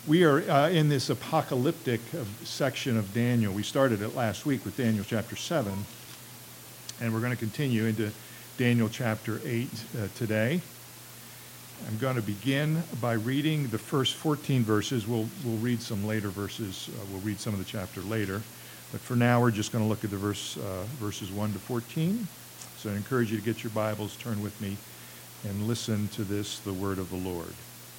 We are in this apocalyptic section of Daniel. We started it last week with Daniel chapter 7, and we're going to continue into Daniel chapter 8 today. I'm going to begin by reading the first 14 verses. We'll read some later verses. We'll read some of the chapter later. But for now, we're just going to look at the verses 1 to 14. So I encourage you to get your Bibles, turn with me, and listen to this, the word of the Lord.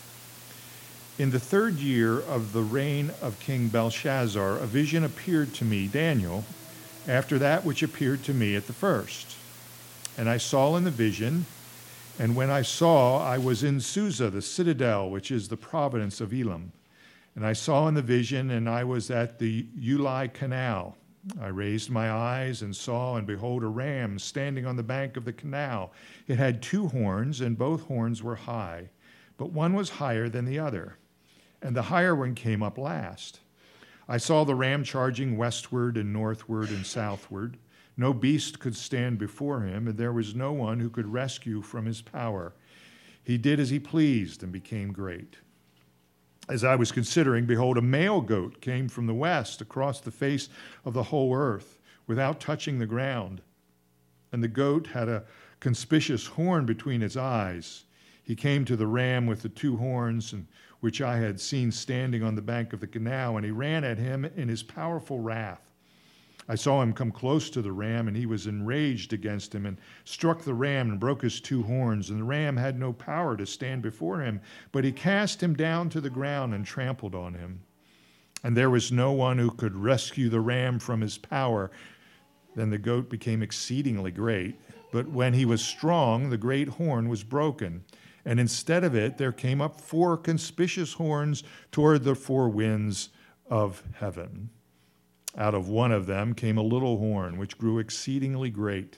In the 3rd year of the reign of King Belshazzar, a vision appeared to me, Daniel, after that which appeared to me at the first. And I saw in the vision, and when I saw, I was in Susa, the citadel, which is the province of Elam. And I saw in the vision, and I was at the Ulai Canal. I raised my eyes and saw, and behold, a ram standing on the bank of the canal. It had 2 horns, and both horns were high, but one was higher than the other, and the higher one came up last. I saw the ram charging westward and northward and southward. No beast could stand before him, and there was no one who could rescue from his power. He did as he pleased and became great. As I was considering, behold, a male goat came from the west across the face of the whole earth without touching the ground. And the goat had a conspicuous horn between its eyes. He came to the ram with the 2 horns, which I had seen standing on the bank of the canal, and he ran at him in his powerful wrath. I saw him come close to the ram, and he was enraged against him and struck the ram and broke his 2 horns. And the ram had no power to stand before him, but he cast him down to the ground and trampled on him. And there was no one who could rescue the ram from his power. Then the goat became exceedingly great, but when he was strong, the great horn was broken. And instead of it, there came up 4 conspicuous horns toward the 4 winds of heaven. Out of one of them came a little horn, which grew exceedingly great,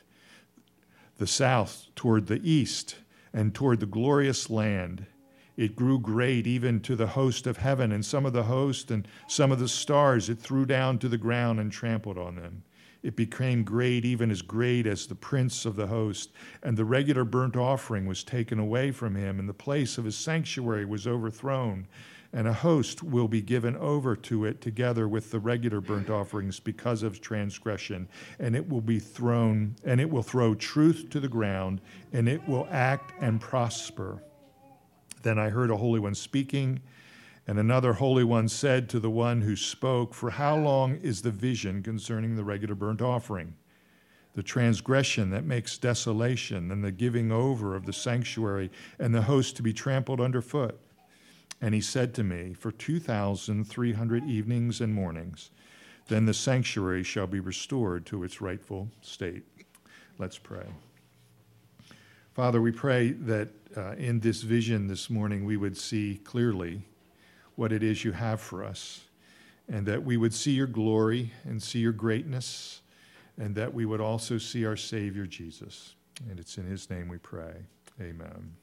the south toward the east and toward the glorious land. It grew great even to the host of heaven, and some of the host and some of the stars it threw down to the ground and trampled on them. It became great, even as great as the prince of the host, and the regular burnt offering was taken away from him, and the place of his sanctuary was overthrown, and a host will be given over to it together with the regular burnt offerings because of transgression, and it will throw truth to the ground, and it will act and prosper. Then I heard a Holy One speaking, and another Holy One said to the one who spoke, "For how long is the vision concerning the regular burnt offering, the transgression that makes desolation, and the giving over of the sanctuary, and the host to be trampled underfoot?" And he said to me, "For 2,300 evenings and mornings, then the sanctuary shall be restored to its rightful state." Let's pray. Father, we pray that in this vision this morning we would see clearly what it is you have for us, and that we would see your glory and see your greatness, and that we would also see our Savior Jesus. And it's in his name we pray. Amen.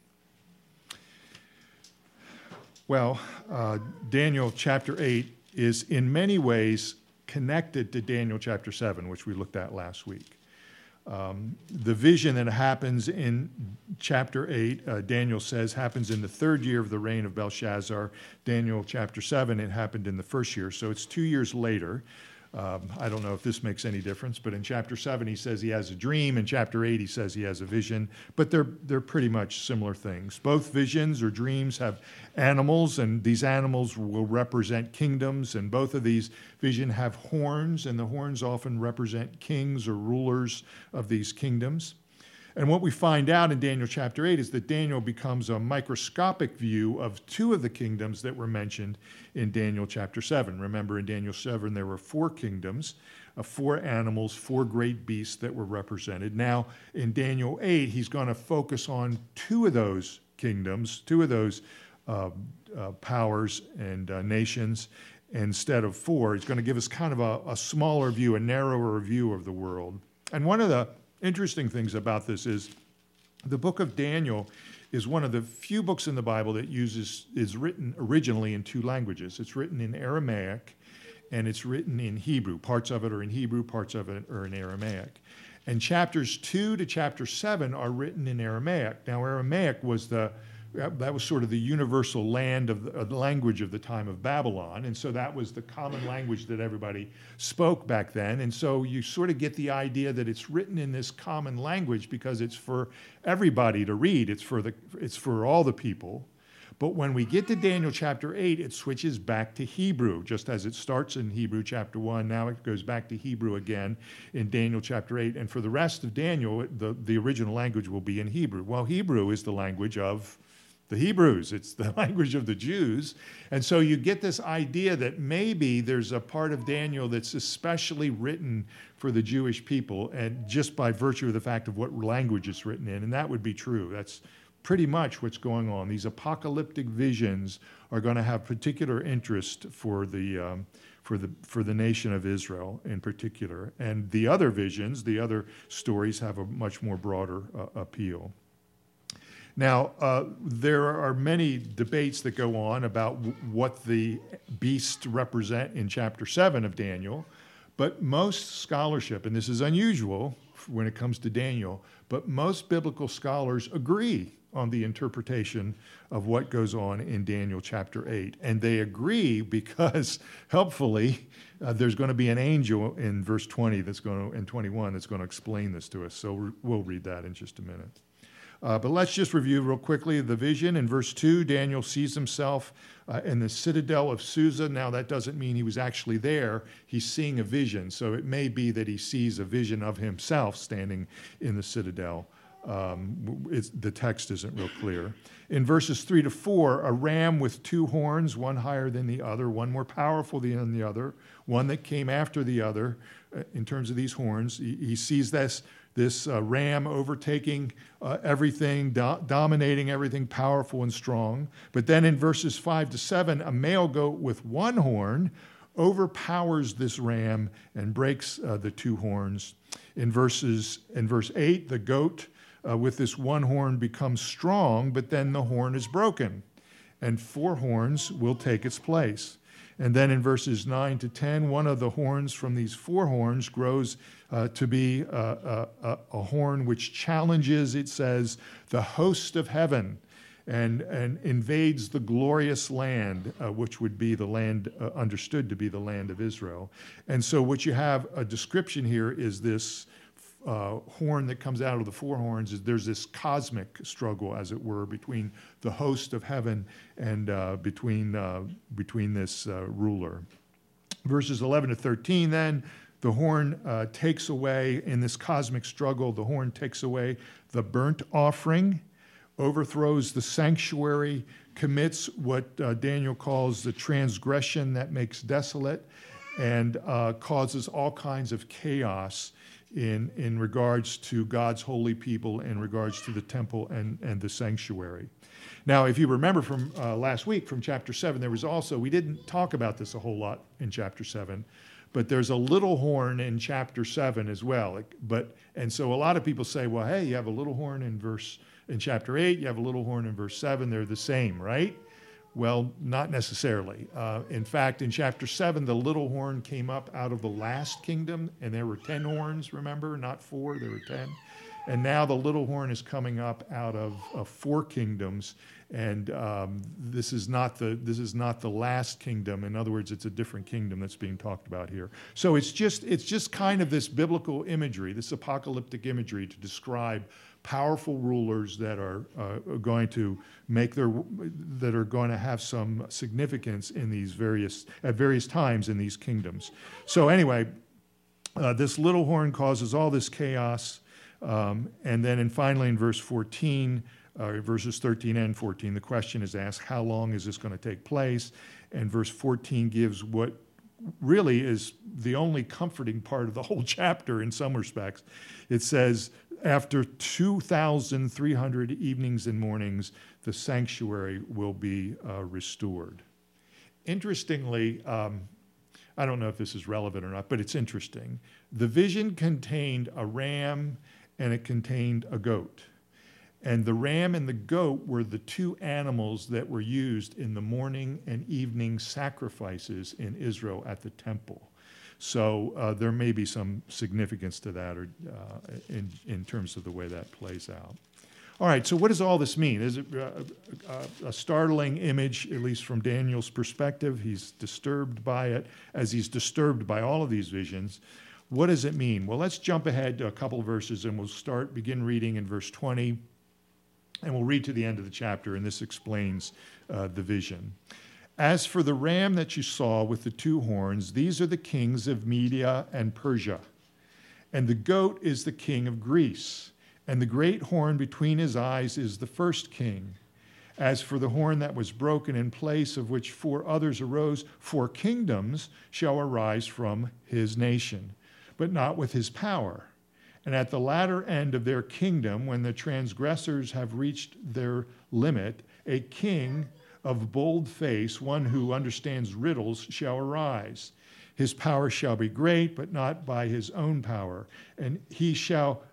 Well, Daniel chapter 8 is in many ways connected to Daniel chapter 7, which we looked at last week. The vision that happens in chapter 8, Daniel says, happens in the 3rd year of the reign of Belshazzar. Daniel chapter 7, it happened in the 1st year, so it's 2 years later. I don't know if this makes any difference, but in chapter 7 he says he has a dream. In chapter 8 he says he has a vision, but they're pretty much similar things. Both visions or dreams have animals, and these animals will represent kingdoms, and both of these visions have horns, and the horns often represent kings or rulers of these kingdoms. And what we find out in Daniel chapter 8 is that Daniel becomes a microscopic view of 2 of the kingdoms that were mentioned in Daniel chapter 7. Remember, in Daniel 7, there were 4 kingdoms, 4 animals, 4 great beasts that were represented. Now, in Daniel 8, he's going to focus on 2 of those kingdoms, 2 of those powers and nations, instead of 4. He's going to give us kind of a smaller view, a narrower view of the world. And one of the interesting things about this is the book of Daniel is one of the few books in the Bible that is written originally in 2 languages. It's written in Aramaic and it's written in Hebrew. Parts of it are in Hebrew, parts of it are in Aramaic. And chapters 2 to chapter 7 are written in Aramaic. Now, Aramaic was the That was sort of the universal language of the time of Babylon. And so that was the common language that everybody spoke back then. And so you sort of get the idea that it's written in this common language because it's for everybody to read. It's for all the people. But when we get to Daniel chapter 8, it switches back to Hebrew, just as it starts in Hebrew chapter 1. Now it goes back to Hebrew again in Daniel chapter 8. And for the rest of Daniel, the original language will be in Hebrew. Well, Hebrew is the language of the Hebrews. It's the language of the Jews. And so you get this idea that maybe there's a part of Daniel that's especially written for the Jewish people, and just by virtue of the fact of what language it's written in. And that would be true. That's pretty much what's going on. These apocalyptic visions are going to have particular interest for the nation of Israel in particular. And the other visions, the other stories, have a much more broader appeal. Now, there are many debates that go on about what the beasts represent in chapter 7 of Daniel, but most scholarship, and this is unusual when it comes to Daniel, but most biblical scholars agree on the interpretation of what goes on in Daniel chapter 8. And they agree because, helpfully, there's going to be an angel in verse 20 and 21 that's going to explain this to us. So we'll read that in just a minute. But let's just review real quickly the vision. In verse 2, Daniel sees himself in the citadel of Susa. Now, that doesn't mean he was actually there. He's seeing a vision. So it may be that he sees a vision of himself standing in the citadel. The text isn't real clear. In verses 3 to 4, a ram with two horns, one higher than the other, one more powerful than the other, one that came after the other in terms of these horns. He sees this ram overtaking everything, dominating everything, powerful and strong. But then in verses 5 to 7, a male goat with one horn overpowers this ram and breaks the two horns. In verse 8, the goat with this one horn becomes strong, but then the horn is broken, and four horns will take its place. And then in verses 9 to 10, one of the horns from these four horns grows to be a horn which challenges, it says, the host of heaven and invades the glorious land, which would be the land understood to be the land of Israel. And so what you have, a description here is this horn that comes out of the four horns. There's this cosmic struggle, as it were, between the host of heaven and between this ruler. Verses 11 to 13, then, the horn takes away, in this cosmic struggle, the horn takes away the burnt offering, overthrows the sanctuary, commits what Daniel calls the transgression that makes desolate, and causes all kinds of chaos in regards to God's holy people, in regards to the temple and the sanctuary. Now, if you remember from last week, from chapter 7, there was also, we didn't talk about this a whole lot in chapter 7, but there's a little horn in chapter 7 as well. And so a lot of people say, well, hey, you have a little horn in chapter 8, you have a little horn in verse 7, they're the same, right? Well, not necessarily. In fact, in chapter 7, the little horn came up out of the last kingdom, and there were 10 horns, remember? Not 4, there were 10. And now the little horn is coming up out of 4 kingdoms, and this is not the last kingdom. In other words, it's a different kingdom that's being talked about here. So it's just kind of this biblical imagery, this apocalyptic imagery to describe powerful rulers that are going to have some significance in these at various times in these kingdoms. So anyway, this little horn causes all this chaos, and then finally in verse 14, verses 13 and 14, the question is asked: how long is this going to take place? And verse 14 gives what really is the only comforting part of the whole chapter in some respects. It says, after 2,300 evenings and mornings, the sanctuary will be restored. Interestingly, I don't know if this is relevant or not, but it's interesting. The vision contained a ram and it contained a goat. And the ram and the goat were the two animals that were used in the morning and evening sacrifices in Israel at the temple. So there may be some significance to that, or in terms of the way that plays out. All right, so what does all this mean? Is it a startling image, at least from Daniel's perspective? He's disturbed by it, as he's disturbed by all of these visions. What does it mean? Well, let's jump ahead to a couple of verses, and we'll begin reading in verse 20, and we'll read to the end of the chapter, and this explains the vision. As for the ram that you saw with the two horns, these are the kings of Media and Persia, and the goat is the king of Greece. And the great horn between his eyes is the first king. As for the horn that was broken, in place of which 4 others arose, 4 kingdoms shall arise from his nation, but not with his power. And at the latter end of their kingdom, when the transgressors have reached their limit, a king of bold face, one who understands riddles, shall arise. His power shall be great, but not by his own power. And he shall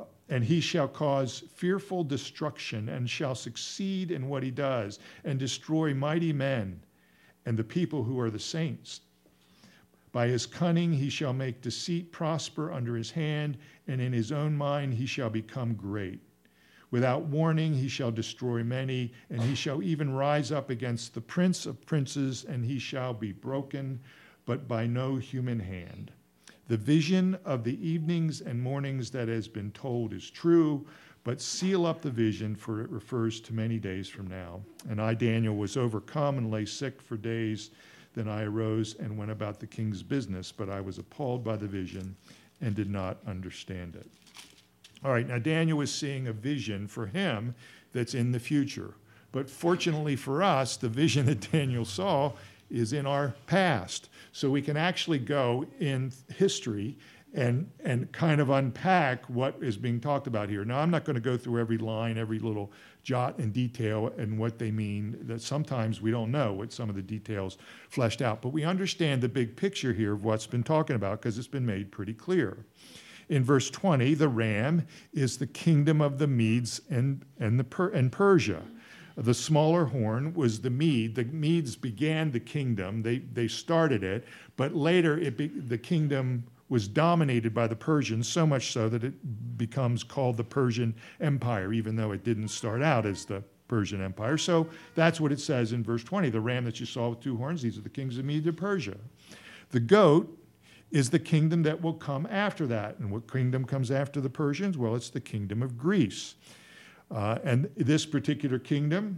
cause fearful destruction, and shall succeed in what he does, and destroy mighty men and the people who are the saints. By his cunning he shall make deceit prosper under his hand, and in his own mind he shall become great. Without warning he shall destroy many, and he shall even rise up against the prince of princes, and he shall be broken, but by no human hand. The vision of the evenings and mornings that has been told is true, but seal up the vision, for it refers to many days from now. And I, Daniel, was overcome and lay sick for days. Then I arose and went about the king's business, but I was appalled by the vision and did not understand it. All right, now Daniel was seeing a vision for him that's in the future. But fortunately for us, the vision that Daniel saw is in our past. So we can actually go in history and kind of unpack what is being talked about here. Now, I'm not going to go through every line, every little jot and detail and what they mean. That sometimes we don't know what some of the details fleshed out. But we understand the big picture here of what's been talking about, because it's been made pretty clear. In verse 20, the ram is the kingdom of the Medes and Persia. The smaller horn was the Mede. The Medes began the kingdom. They started it, but later the kingdom was dominated by the Persians, so much so that it becomes called the Persian Empire, even though it didn't start out as the Persian Empire. So that's what it says in verse 20. The ram that you saw with 2 horns, these are the kings of Media and Persia. The goat is the kingdom that will come after that. And what kingdom comes after the Persians? Well, it's the kingdom of Greece. And this particular kingdom,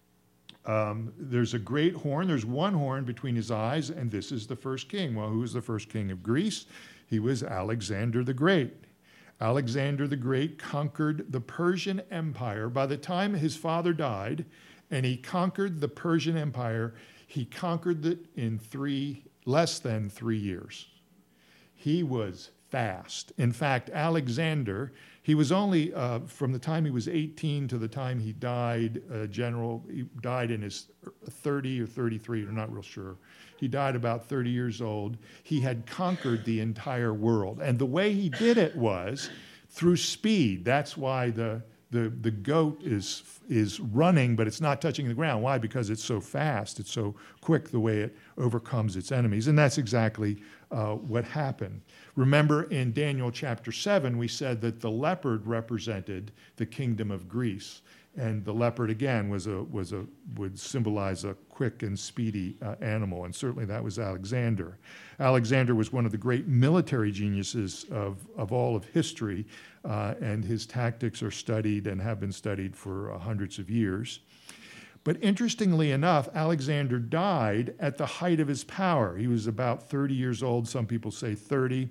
there's a great horn. There's one horn between his eyes, and this is the first king. Well, who was the first king of Greece? He was Alexander the Great. Alexander the Great conquered the Persian Empire. By the time his father died, and he conquered the Persian Empire, he conquered it in less than 3 years. He was fast. In fact, Alexander, he was only, from the time he was 18 to the time he died, he died in his 30 or 33, I'm not real sure. He died about 30 years old. He had conquered the entire world. And the way he did it was through speed. That's why the goat is running, but it's not touching the ground. Why? Because it's so fast, it's so quick the way it overcomes its enemies. And that's exactly what happened. Remember in Daniel chapter 7, we said that the leopard represented the kingdom of Greece. And the leopard, again, would symbolize a quick and speedy animal. And certainly that was Alexander. Alexander was one of the great military geniuses of all of history. And his tactics are studied and have been studied for hundreds of years. But interestingly enough, Alexander died at the height of his power. He was about 30 years old. Some people say 30.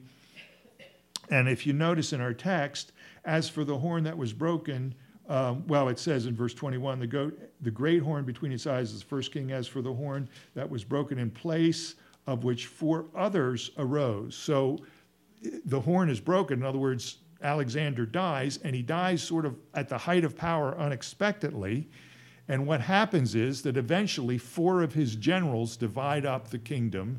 And if you notice in our text, as for the horn that was broken, it says in verse 21, the great horn between its eyes is the first king. As for the horn that was broken in place, of which 4 others arose. So the horn is broken. In other words, Alexander dies, and he dies sort of at the height of power unexpectedly. And what happens is that eventually 4 of his generals divide up the kingdom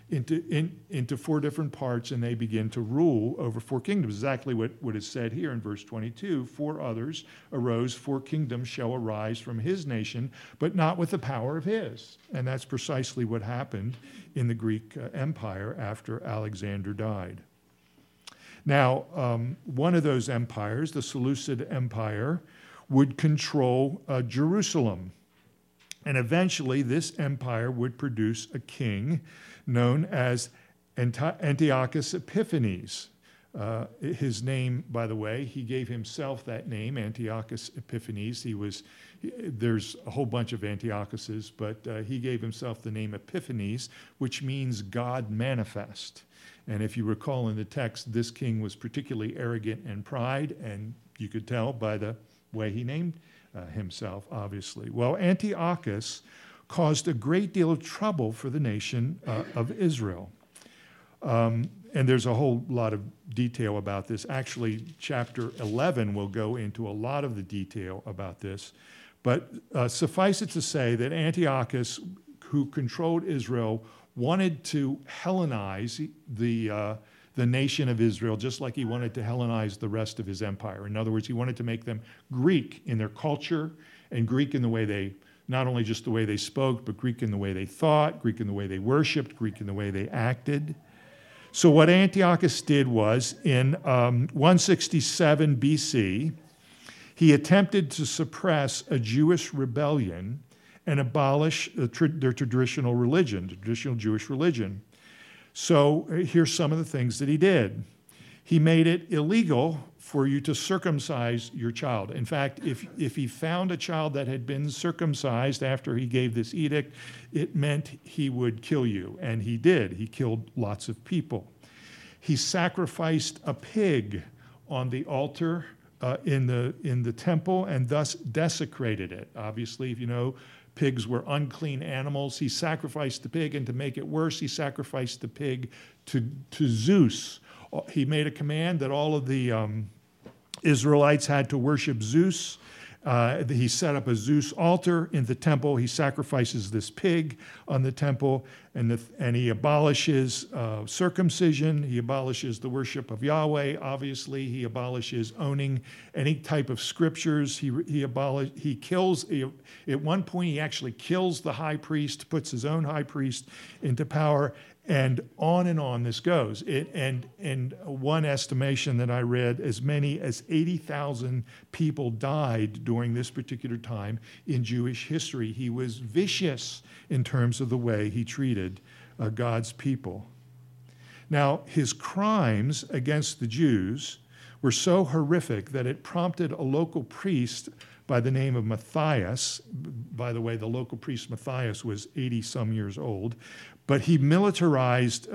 into 4 different parts, and they begin to rule over 4 kingdoms. Exactly what is said here in verse 22. 4 others arose, 4 kingdoms shall arise from his nation, but not with the power of his. And that's precisely what happened in the Greek Empire after Alexander died. Now, one of those empires, the Seleucid Empire, would control Jerusalem. And eventually, this empire would produce a king known as Antiochus Epiphanes. His name, by the way, he gave himself that name, Antiochus Epiphanes. There's a whole bunch of Antiochuses, but he gave himself the name Epiphanes, which means God manifest. And if you recall in the text, this king was particularly arrogant and pride, and you could tell by the way he named himself, obviously. Well, Antiochus caused a great deal of trouble for the nation of Israel. And there's a whole lot of detail about this. Actually, chapter 11 will go into a lot of the detail about this. But suffice it to say that Antiochus, who controlled Israel, wanted to Hellenize the nation of Israel, just like he wanted to Hellenize the rest of his empire. In other words, he wanted to make them Greek in their culture and Greek in the way they, not only just the way they spoke, but Greek in the way they thought, Greek in the way they worshiped, Greek in the way they acted. So what Antiochus did was, in 167 BC, he attempted to suppress a Jewish rebellion and abolish their traditional religion, the traditional Jewish religion. So here's some of the things that he did. He made it illegal for you to circumcise your child. In fact, if he found a child that had been circumcised after he gave this edict, it meant he would kill you. And he did. He killed lots of people. He sacrificed a pig on the altar in the temple and thus desecrated it. Obviously, if you know, pigs were unclean animals. He sacrificed the pig, and to make it worse, he sacrificed the pig to Zeus. He made a command that all of the Israelites had to worship Zeus. He set up a Zeus altar in the temple. He sacrifices this pig on the temple, and he abolishes circumcision. He abolishes the worship of Yahweh. Obviously, he abolishes owning any type of scriptures. He kills. At one point, he actually kills the high priest, puts his own high priest into power. And on this goes. And one estimation that I read, as many as 80,000 people died during this particular time in Jewish history. He was vicious in terms of the way he treated God's people. Now, his crimes against the Jews were so horrific that it prompted a local priest by the name of Matthias. By the way, the local priest Matthias was 80-some years old. But he militarized,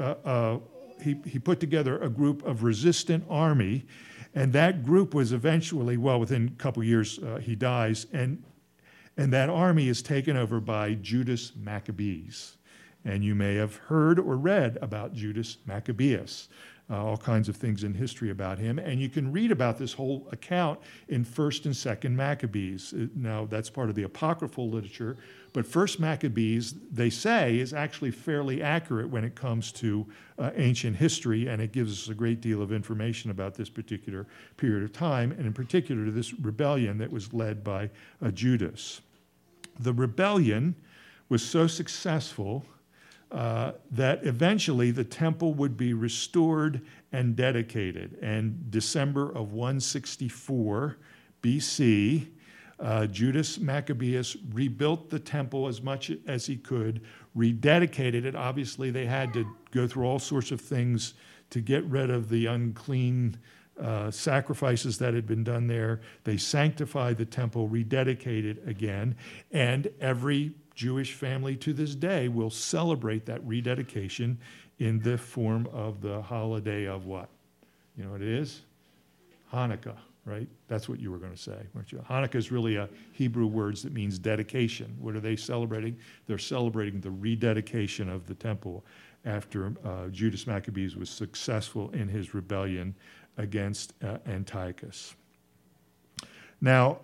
he put together a group of resistant army, and that group was eventually, well, within a couple years, he dies, and that army is taken over by Judas Maccabees. And you may have heard or read about Judas Maccabeus, all kinds of things in history about him. And you can read about this whole account in 1st and 2nd Maccabees. Now, that's part of the apocryphal literature, but 1st Maccabees, they say, is actually fairly accurate when it comes to ancient history, and it gives us a great deal of information about this particular period of time, and in particular to this rebellion that was led by Judas. The rebellion was so successful that eventually the temple would be restored and dedicated. And December of 164 BC, Judas Maccabeus rebuilt the temple as much as he could, rededicated it. Obviously, they had to go through all sorts of things to get rid of the unclean sacrifices that had been done there. They sanctified the temple, rededicated again, and every Jewish family to this day will celebrate that rededication in the form of the holiday of what? You know what it is? Hanukkah, right? That's what you were going to say, weren't you? Hanukkah is really a Hebrew word that means dedication. What are they celebrating? They're celebrating the rededication of the temple after Judas Maccabeus was successful in his rebellion against Antiochus. Now,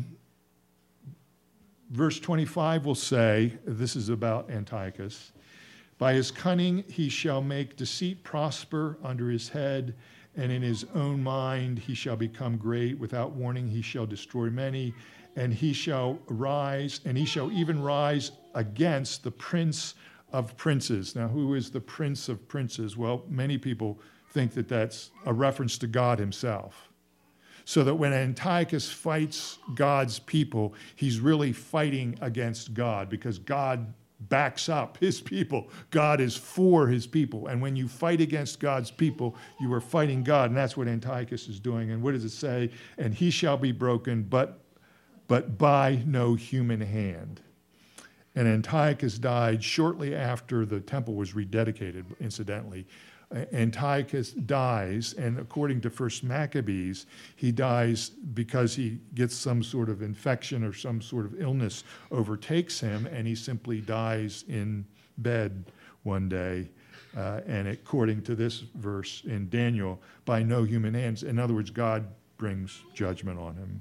verse 25 will say, this is about Antiochus, by his cunning he shall make deceit prosper under his head, and in his own mind he shall become great. Without warning he shall destroy many, and he shall rise, and he shall even rise against the prince of princes. Now, who is the prince of princes? Well, many people think that that's a reference to God himself. So that when Antiochus fights God's people, he's really fighting against God, because God backs up his people. God is for his people. And when you fight against God's people, you are fighting God. And that's what Antiochus is doing. And what does it say? And he shall be broken, but by no human hand. And Antiochus died shortly after the temple was rededicated, incidentally. Antiochus dies, and according to 1 Maccabees, he dies because he gets some sort of infection or some sort of illness overtakes him, and he simply dies in bed one day. And according to this verse in Daniel, by no human hands. In other words, God brings judgment on him.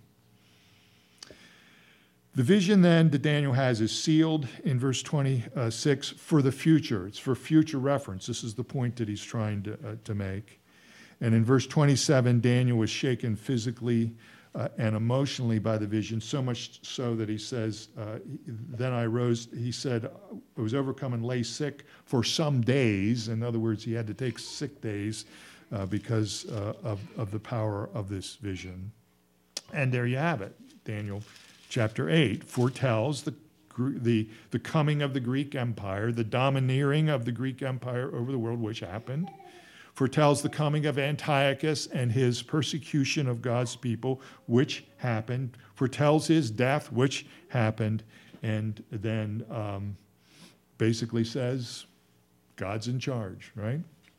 The vision then that Daniel has is sealed in verse 26 for the future. It's for future reference. This is the point that he's trying to make. And in verse 27, Daniel was shaken physically and emotionally by the vision, so much so that he says, then I rose, he said, I was overcome and lay sick for some days. In other words, he had to take sick days because of the power of this vision. And there you have it. Daniel Chapter 8 foretells the coming of the Greek Empire, the domineering of the Greek Empire over the world, which happened. Foretells the coming of Antiochus and his persecution of God's people, which happened. Foretells his death, which happened. And then basically says, God's in charge, right?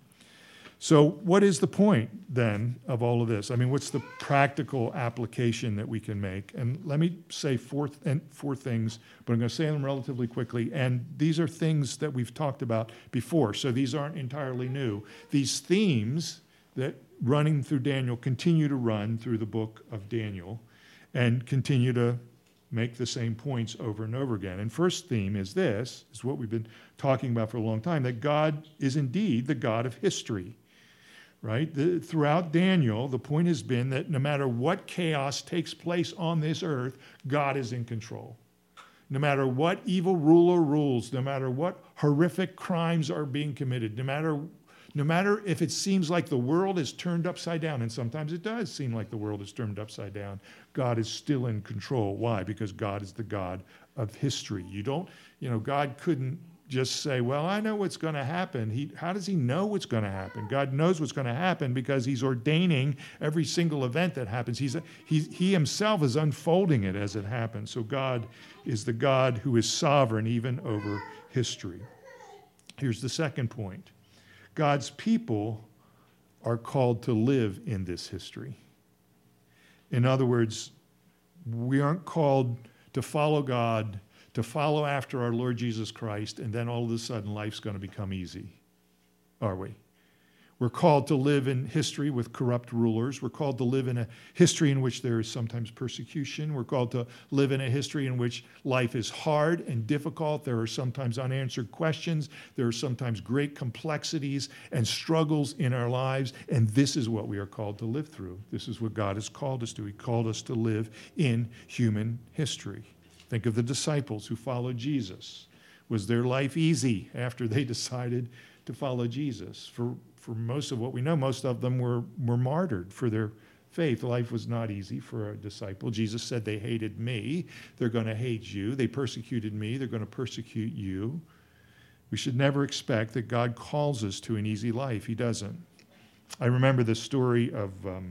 So what is the point, then, of all of this? I mean, what's the practical application that we can make? And let me say four things, but I'm going to say them relatively quickly. And these are things that we've talked about before, so these aren't entirely new. These themes that running through Daniel continue to run through the book of Daniel and continue to make the same points over and over again. And first theme is this, is what we've been talking about for a long time, that God is indeed the God of history. Right? Throughout Daniel, the point has been that no matter what chaos takes place on this earth, God is in control. No matter what evil ruler rules, no matter what horrific crimes are being committed, no matter if it seems like the world is turned upside down, and sometimes it does seem like the world is turned upside down, God is still in control. Why? Because God is the God of history. God couldn't just say, well, I know what's going to happen. How does he know what's going to happen? God knows what's going to happen because he's ordaining every single event that happens. He himself is unfolding it as it happens. So God is the God who is sovereign even over history. Here's the second point. God's people are called to live in this history. In other words, we aren't called to follow God, to follow after our Lord Jesus Christ, and then all of a sudden life's going to become easy, are we? We're called to live in history with corrupt rulers. We're called to live in a history in which there is sometimes persecution. We're called to live in a history in which life is hard and difficult. There are sometimes unanswered questions. There are sometimes great complexities and struggles in our lives, and this is what we are called to live through. This is what God has called us to. He called us to live in human history. Think of the disciples who followed Jesus. Was their life easy after they decided to follow Jesus? For most of what we know, most of them were martyred for their faith. Life was not easy for a disciple. Jesus said, they hated me. They're going to hate you. They persecuted me. They're going to persecute you. We should never expect that God calls us to an easy life. He doesn't. I remember the story of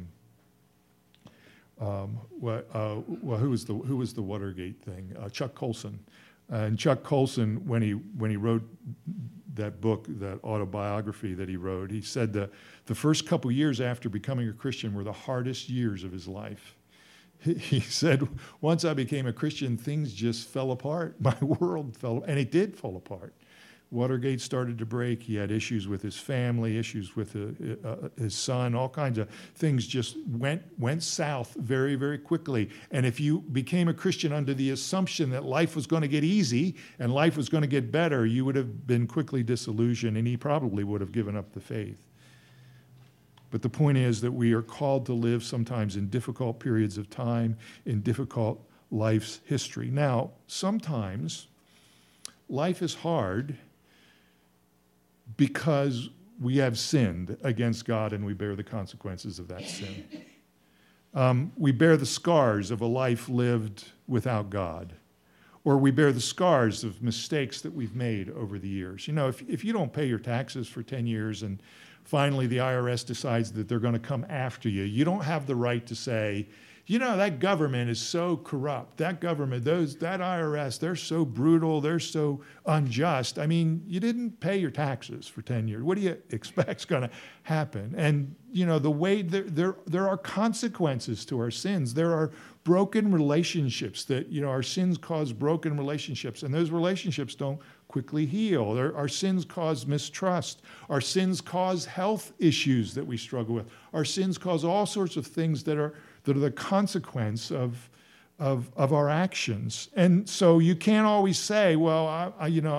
who was the Watergate thing? Chuck Colson. And Chuck Colson, when he wrote that book, that autobiography that he wrote, he said the first couple years after becoming a Christian were the hardest years of his life. He said, once I became a Christian, things just fell apart. My world fell, and it did fall apart. Watergate started to break. He had issues with his family, issues with his son, all kinds of things just went south very, very quickly. And if you became a Christian under the assumption that life was going to get easy and life was going to get better, you would have been quickly disillusioned, and he probably would have given up the faith. But the point is that we are called to live sometimes in difficult periods of time, in difficult life's history. Now, sometimes life is hard because we have sinned against God and we bear the consequences of that sin. We bear the scars of a life lived without God, or we bear the scars of mistakes that we've made over the years. You know, if you don't pay your taxes for 10 years and finally the IRS decides that they're going to come after you, you don't have the right to say, you know, that government is so corrupt. That government, that IRS, they're so brutal. They're so unjust. I mean, you didn't pay your taxes for 10 years. What do you expect is going to happen? And, you know, the way there are consequences to our sins. There are broken relationships that, you know, our sins cause broken relationships. And those relationships don't quickly heal. Our sins cause mistrust. Our sins cause health issues that we struggle with. Our sins cause all sorts of things that are the consequence of our actions. And so you can't always say, well,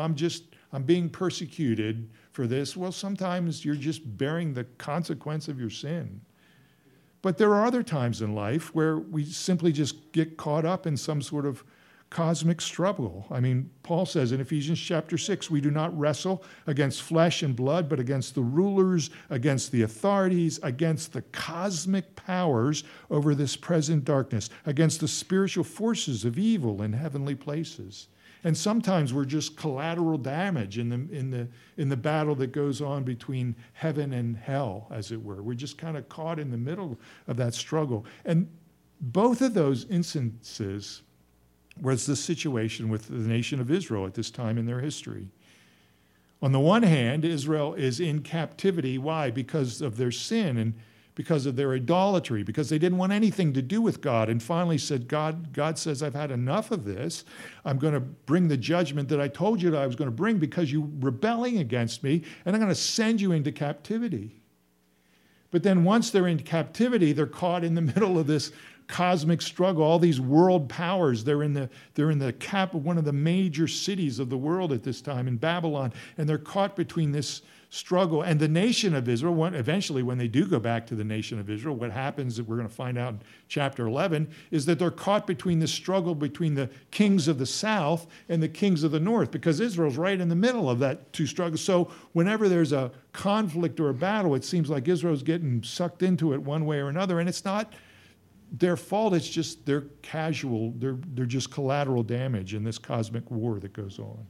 I'm being persecuted for this. Well, sometimes you're just bearing the consequence of your sin. But there are other times in life where we simply just get caught up in some sort of cosmic struggle. I mean, Paul says in Ephesians chapter 6, we do not wrestle against flesh and blood, but against the rulers, against the authorities, against the cosmic powers over this present darkness, against the spiritual forces of evil in heavenly places. And sometimes we're just collateral damage in the battle that goes on between heaven and hell, as it were. We're just kind of caught in the middle of that struggle. And both of those instances was the situation with the nation of Israel at this time in their history. On the one hand, Israel is in captivity. Why? Because of their sin and because of their idolatry, because they didn't want anything to do with God, and finally said, God says, I've had enough of this. I'm going to bring the judgment that I told you that I was going to bring because you're rebelling against me, and I'm going to send you into captivity. But then once they're in captivity, they're caught in the middle of this cosmic struggle. All these world powers, they're in the cap of one of the major cities of the world at this time, in Babylon, and they're caught between this struggle. And the nation of Israel, eventually when they do go back to the nation of Israel, what happens, that we're going to find out in chapter 11, is that they're caught between this struggle between the kings of the south and the kings of the north, because Israel's right in the middle of that two struggles. So whenever there's a conflict or a battle, it seems like Israel's getting sucked into it one way or another, and it's not their fault. It's just they're casual. They're just collateral damage in this cosmic war that goes on.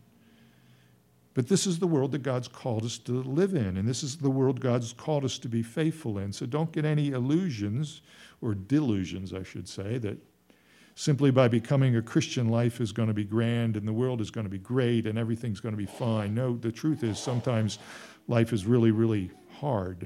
But this is the world that God's called us to live in, and this is the world God's called us to be faithful in. So don't get any illusions, or delusions, I should say, that simply by becoming a Christian, life is going to be grand and the world is going to be great and everything's going to be fine. No, the truth is sometimes life is really, really hard.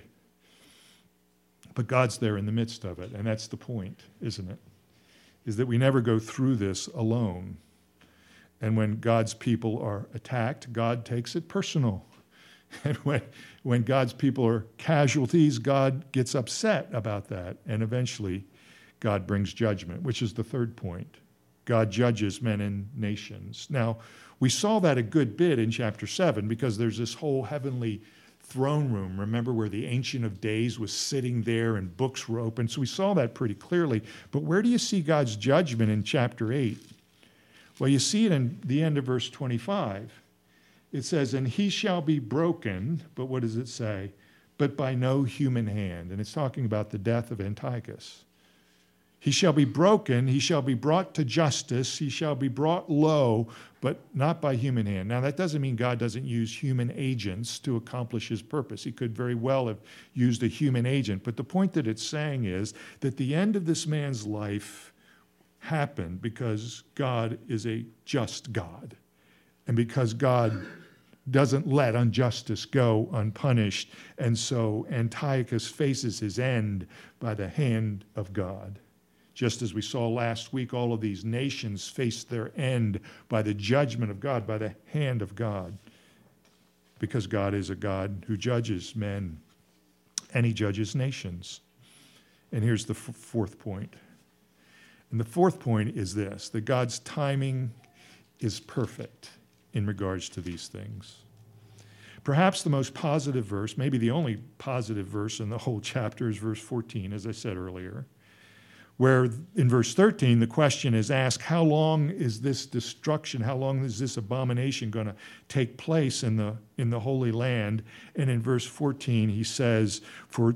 But God's there in the midst of it, and that's the point, isn't it? Is that we never go through this alone. And when God's people are attacked, God takes it personal. And when God's people are casualties, God gets upset about that. And eventually, God brings judgment, which is the third point. God judges men and nations. Now, we saw that a good bit in chapter 7 because there's this whole heavenly throne room, remember, where the Ancient of Days was sitting there and books were open. So we saw that pretty clearly. But where do you see God's judgment in chapter 8? Well, you see it in the end of verse 25. It says, and he shall be broken, but what does it say? But by no human hand. And it's talking about the death of Antiochus. He shall be broken, he shall be brought to justice, he shall be brought low, but not by human hand. Now, that doesn't mean God doesn't use human agents to accomplish his purpose. He could very well have used a human agent. But the point that it's saying is that the end of this man's life happened because God is a just God, and because God doesn't let injustice go unpunished, and so Antiochus faces his end by the hand of God. Just as we saw last week, all of these nations face their end by the judgment of God, by the hand of God, because God is a God who judges men, and he judges nations. And here's the fourth point. And the fourth point is this, that God's timing is perfect in regards to these things. Perhaps the most positive verse, maybe the only positive verse in the whole chapter, is verse 14, as I said earlier, where in verse 13, the question is asked, how long is this destruction, how long is this abomination going to take place in the Holy Land? And in verse 14, he says, for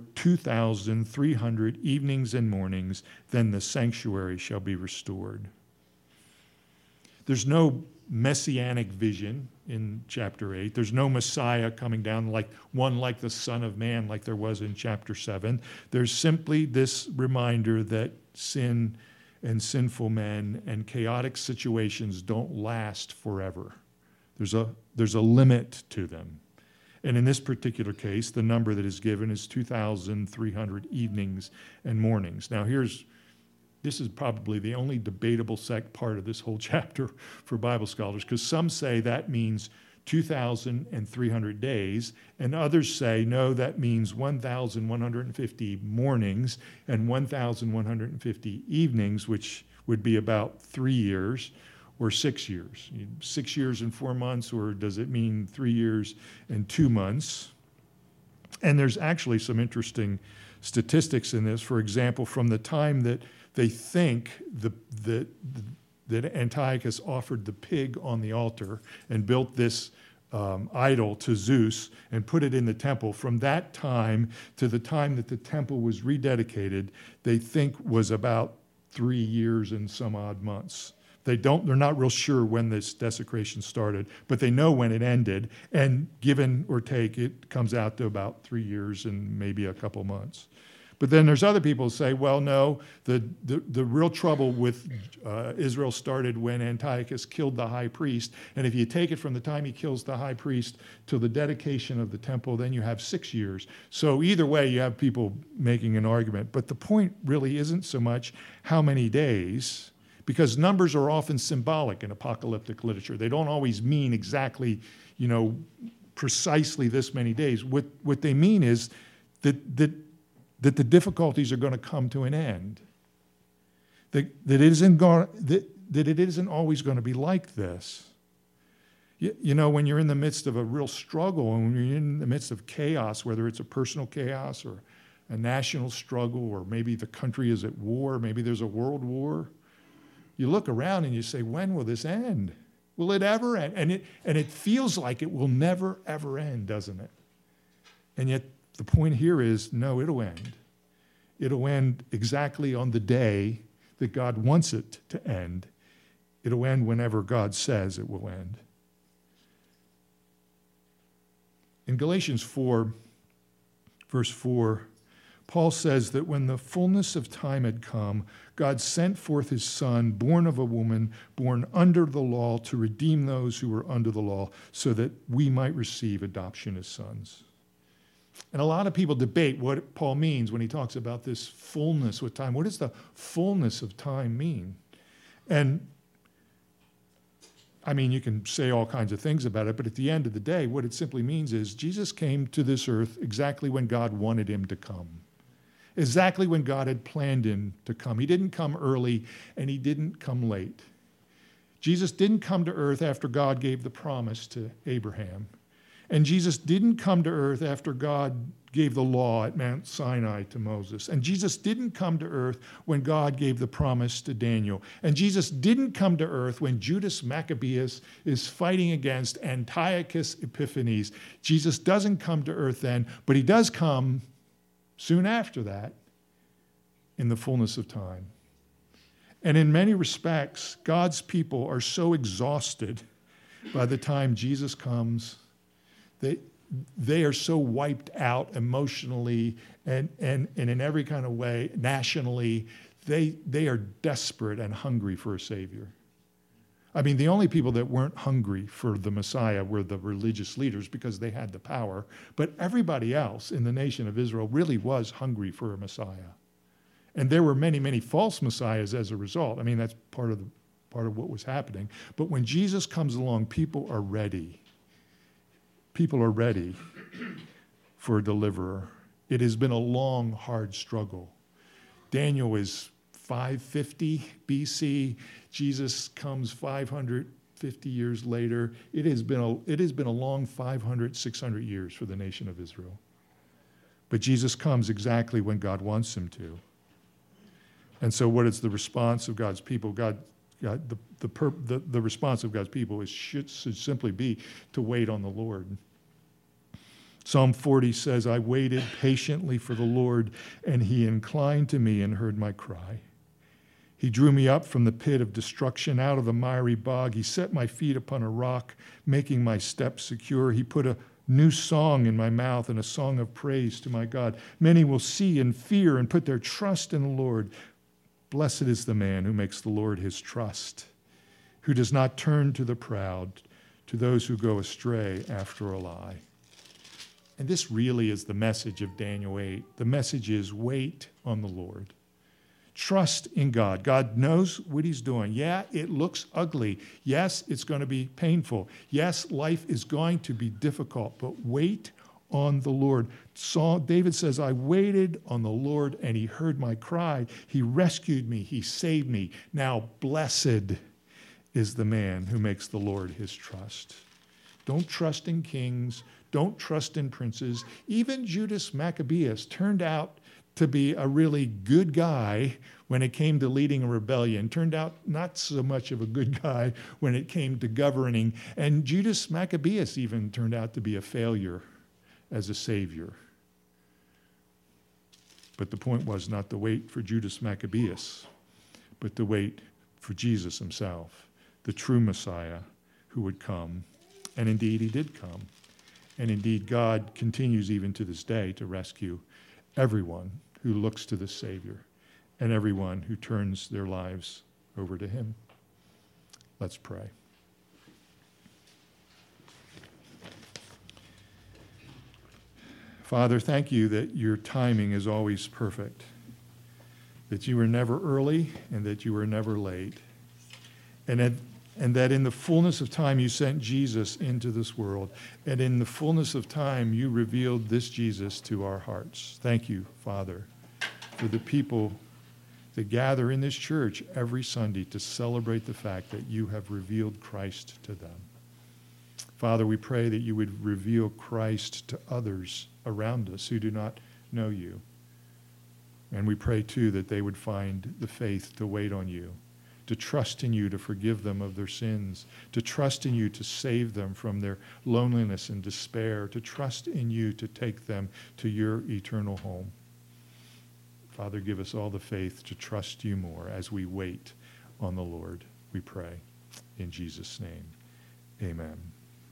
2,300 evenings and mornings, then the sanctuary shall be restored. There's no messianic vision in chapter 8. There's no Messiah coming down like the Son of Man like there was in chapter 7. There's simply this reminder that sin and sinful men and chaotic situations don't last forever. There's a limit to them. And in this particular case, the number that is given is 2,300 evenings and mornings. Now this is probably the only debatable part of this whole chapter for Bible scholars, because some say that means 2,300 days, and others say, no, that means 1,150 mornings and 1,150 evenings, which would be about 3 years or 6 years. 6 years and 4 months, or does it mean 3 years and 2 months? And there's actually some interesting statistics in this. For example, from the time that they think that Antiochus offered the pig on the altar and built this idol to Zeus and put it in the temple. From that time to the time that the temple was rededicated, they think was about 3 years and some odd months. They're not real sure when this desecration started, but they know when it ended, and given or take, it comes out to about 3 years and maybe a couple months. But then there's other people who say, well, no, the real trouble with Israel started when Antiochus killed the high priest. And if you take it from the time he kills the high priest to the dedication of the temple, then you have 6 years. So either way, you have people making an argument. But the point really isn't so much how many days, because numbers are often symbolic in apocalyptic literature. They don't always mean exactly, precisely this many days. What they mean is that the difficulties are going to come to an end. That it isn't always going to be like this. When you're in the midst of a real struggle, and when you're in the midst of chaos, whether it's a personal chaos or a national struggle, or maybe the country is at war, maybe there's a world war, you look around and you say, when will this end? Will it ever end? And it feels like it will never, ever end, doesn't it? And yet the point here is, no, it'll end. It'll end exactly on the day that God wants it to end. It'll end whenever God says it will end. In Galatians 4, verse 4, Paul says that when the fullness of time had come, God sent forth his Son, born of a woman, born under the law, to redeem those who were under the law, so that we might receive adoption as sons. And a lot of people debate what Paul means when he talks about this fullness with time. What does the fullness of time mean? And you can say all kinds of things about it, but at the end of the day, what it simply means is Jesus came to this earth exactly when God wanted him to come. Exactly when God had planned him to come. He didn't come early and he didn't come late. Jesus didn't come to earth after God gave the promise to Abraham. And Jesus didn't come to earth after God gave the law at Mount Sinai to Moses. And Jesus didn't come to earth when God gave the promise to Daniel. And Jesus didn't come to earth when Judas Maccabeus is fighting against Antiochus Epiphanes. Jesus doesn't come to earth then, but he does come soon after that in the fullness of time. And in many respects, God's people are so exhausted by the time Jesus comes. They are so wiped out emotionally and in every kind of way, nationally, they are desperate and hungry for a Savior. The only people that weren't hungry for the Messiah were the religious leaders because they had the power, but everybody else in the nation of Israel really was hungry for a Messiah. And there were many, many false messiahs as a result. That's part of what was happening. But when Jesus comes along, people are ready. People are ready for a deliverer. It has been a long, hard struggle. Daniel is 550 BC. Jesus comes 550 years later. It has been a long 500, 600 years for the nation of Israel. But Jesus comes exactly when God wants him to. And so what is the response of God's people? The response of God's people should simply be to wait on the Lord. Psalm 40 says, I waited patiently for the Lord, and he inclined to me and heard my cry. He drew me up from the pit of destruction, out of the miry bog. He set my feet upon a rock, making my steps secure. He put a new song in my mouth and a song of praise to my God. Many will see and fear and put their trust in the Lord. Blessed is the man who makes the Lord his trust, who does not turn to the proud, to those who go astray after a lie. And this really is the message of Daniel 8. The message is wait on the Lord. Trust in God. God knows what he's doing. Yeah, it looks ugly. Yes, it's going to be painful. Yes, life is going to be difficult, but wait on the Lord. David says, I waited on the Lord and he heard my cry. He rescued me. He saved me. Now, blessed is the man who makes the Lord his trust. Don't trust in kings. Don't trust in princes. Even Judas Maccabeus turned out to be a really good guy when it came to leading a rebellion. Turned out not so much of a good guy when it came to governing. And Judas Maccabeus even turned out to be a failure as a savior. But the point was not to wait for Judas Maccabeus, but to wait for Jesus himself, the true Messiah who would come. And indeed, he did come. And indeed, God continues even to this day to rescue everyone who looks to the Savior and everyone who turns their lives over to him. Let's pray. Father, thank you that your timing is always perfect, that you are never early and that you are never late, and that in the fullness of time you sent Jesus into this world, and in the fullness of time you revealed this Jesus to our hearts. Thank you, Father, for the people that gather in this church every Sunday to celebrate the fact that you have revealed Christ to them. Father, we pray that you would reveal Christ to others around us who do not know you. And we pray, too, that they would find the faith to wait on you, to trust in you to forgive them of their sins, to trust in you to save them from their loneliness and despair, to trust in you to take them to your eternal home. Father, give us all the faith to trust you more as we wait on the Lord, we pray. In Jesus' name, amen.